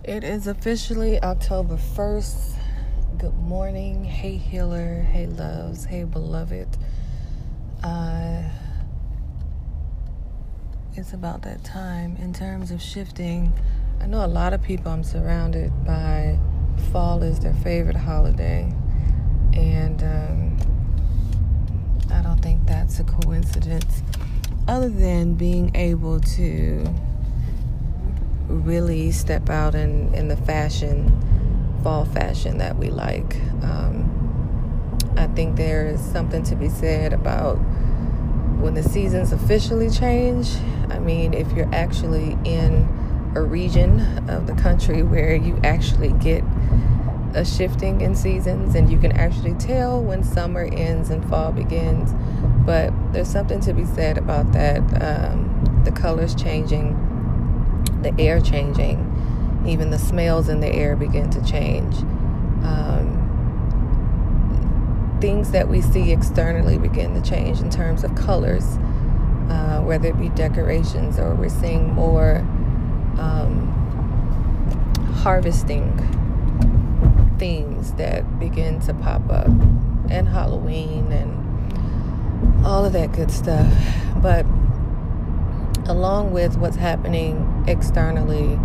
It is officially October 1st. Good morning. Hey, healer. Hey, loves. Hey, beloved. It's about that time in terms of shifting. I know a lot of people I'm surrounded by. Fall is their favorite holiday. And I don't think that's a coincidence. Other than being able to really step out in the fall fashion that we like. I think there is something to be said about when the seasons officially change. I mean, if you're actually in a region of the country where you actually get a shifting in seasons and you can actually tell when summer ends and fall begins. But there's something to be said about that. The colors changing, the air changing, even the smells in the air begin to change. Things that we see externally begin to change in terms of colors, whether it be decorations or we're seeing more harvesting themes that begin to pop up, and Halloween and all of that good stuff. But along with what's happening externally,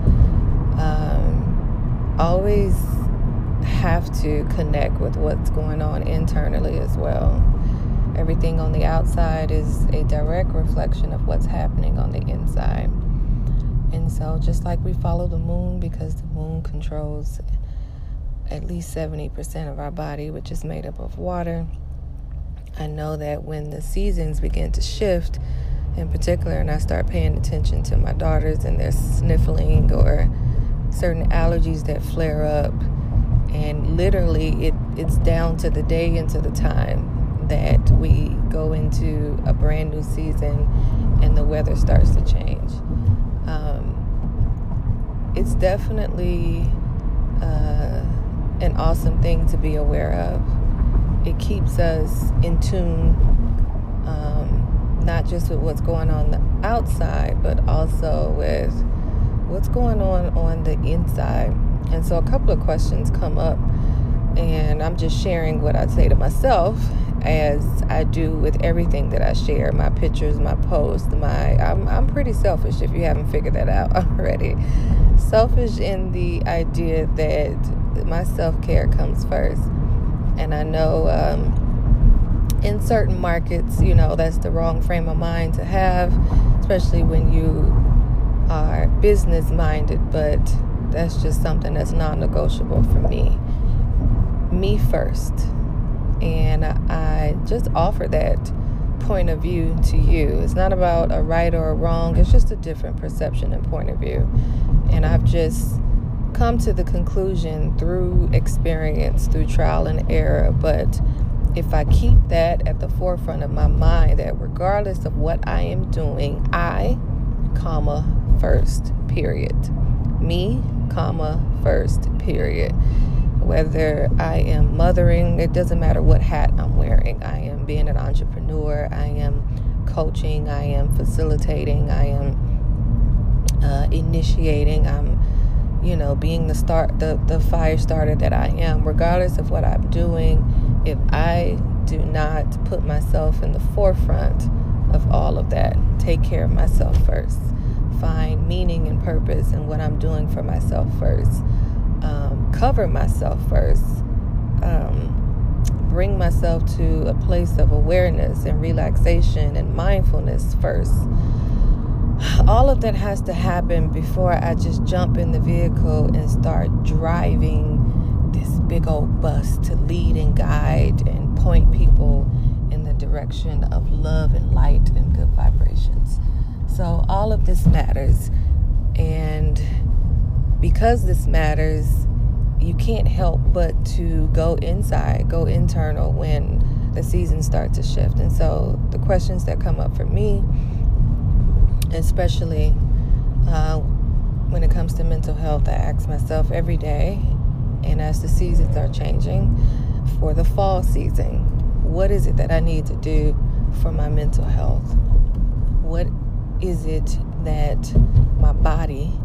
always have to connect with what's going on internally as well. Everything on the outside is a direct reflection of what's happening on the inside. And so just like we follow the moon, because the moon controls at least 70% of our body, which is made up of water, I know that when the seasons begin to shift, in particular, and I start paying attention to my daughters and their sniffling or certain allergies that flare up, and literally it's down to the day and to the time that we go into a brand new season and the weather starts to change. It's definitely an awesome thing to be aware of. It keeps us in tune, not just with what's going on the outside, but also with what's going on the inside. And so a couple of questions come up, and I'm just sharing what I say to myself, as I do with everything that I share, my pictures, my posts, I'm pretty selfish, if you haven't figured that out already. Selfish in the idea that my self-care comes first. And I know in certain markets, that's the wrong frame of mind to have, especially when you are business-minded, but that's just something that's non-negotiable for me. Me first. And I just offer that point of view to you. It's not about a right or a wrong. It's just a different perception and point of view. And I've just come to the conclusion through experience, through trial and error. But if I keep that at the forefront of my mind, that regardless of what I am doing, first, period. Me, first, period. Whether I am mothering, it doesn't matter what hat I'm wearing. I am being an entrepreneur. I am coaching. I am facilitating. I am initiating. I'm, being the fire starter that I am. Regardless of what I'm doing, if I do not put myself in the forefront of all of that, take care of myself first, find meaning and purpose in what I'm doing for myself first, cover myself first, bring myself to a place of awareness and relaxation and mindfulness first. All of that has to happen before I just jump in the vehicle and start driving this big old bus to lead and guide and point people in the direction of love and light and good vibrations. So all of this matters. And because this matters, you can't help but to go inside, go internal when the seasons start to shift. And so the questions that come up for me, especially when it comes to mental health, I ask myself every day, and as the seasons are changing, for the fall season, what is it that I need to do for my mental health? What is it that my body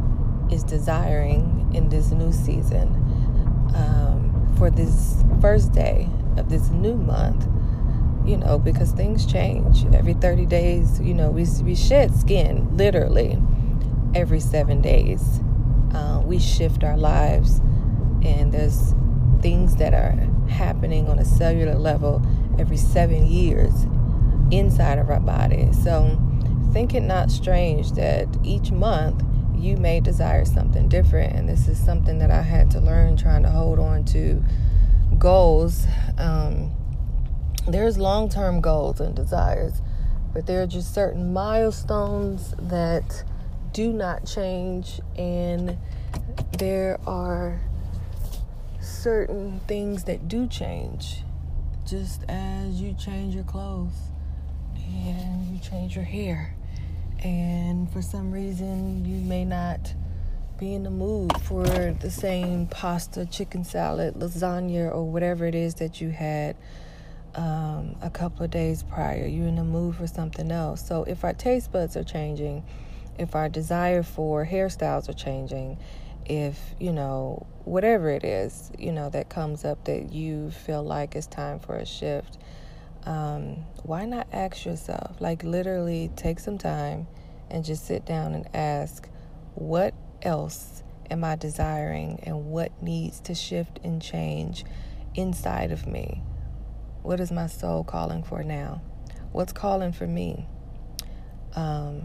is desiring in this new season, for this first day of this new month, because things change every 30 days. We shed skin literally every 7 days. We shift our lives, and there's things that are happening on a cellular level every 7 years inside of our body. So think it not strange that each month you may desire something different. And this is something that I had to learn, trying to hold on to goals. There's long-term goals and desires, but there are just certain milestones that do not change, and there are certain things that do change, just as you change your clothes and you change your hair. And for some reason, you may not be in the mood for the same pasta, chicken salad, lasagna, or whatever it is that you had a couple of days prior. You're in the mood for something else. So if our taste buds are changing, if our desire for hairstyles are changing, if, whatever it is, that comes up that you feel like it's time for a shift, why not ask yourself, literally take some time and just sit down and ask, what else am I desiring, and what needs to shift and change inside of me? What is my soul calling for now? What's calling for me? I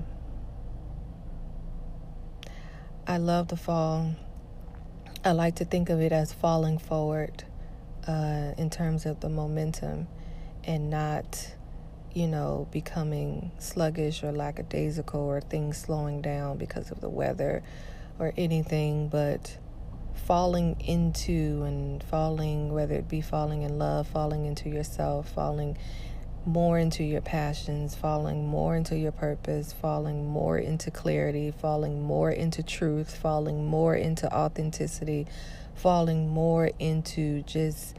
love the fall. I like to think of it as falling forward in terms of the momentum, and not, becoming sluggish or lackadaisical, or things slowing down because of the weather or anything, but falling into and falling, whether it be falling in love, falling into yourself, falling more into your passions, falling more into your purpose, falling more into clarity, falling more into truth, falling more into authenticity, falling more into just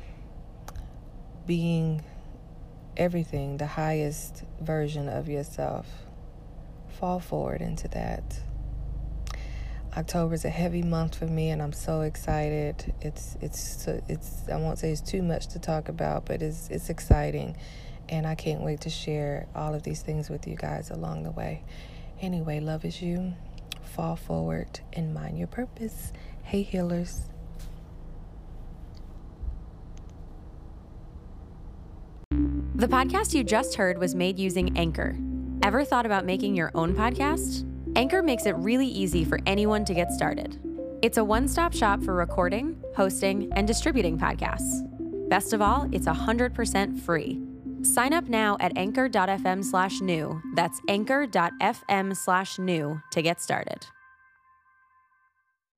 being everything, the highest version of yourself. Fall forward into that. October is a heavy month for me, and I'm so excited. It's I won't say it's too much to talk about, but it's exciting, and I can't wait to share all of these things with you guys along the way. Anyway, love is you. Fall forward and mind your purpose. Hey, healers. The podcast you just heard was made using Anchor. Ever thought about making your own podcast? Anchor makes it really easy for anyone to get started. It's a one-stop shop for recording, hosting, and distributing podcasts. Best of all, it's 100% free. Sign up now at anchor.fm/new. That's anchor.fm/new to get started.